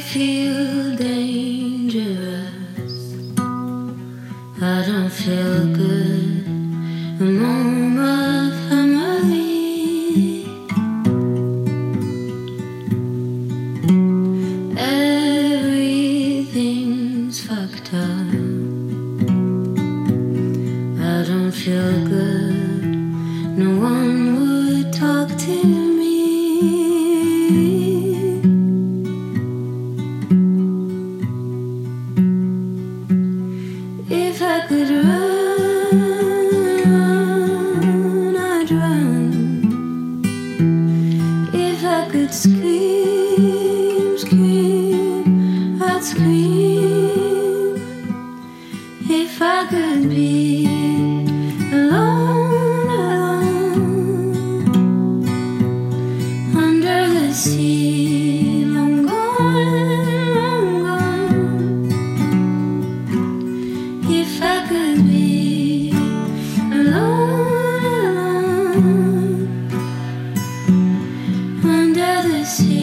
feel dangerous. I don't feel good. I'm on my family. Everything's fucked up. I don't feel good. No one would talk to me. If I could run, I'd run. If I could scream, scream, I'd scream. If I could be alone, alone, under the sea, long gone, long gone. If I could be alone, alone, under the sea.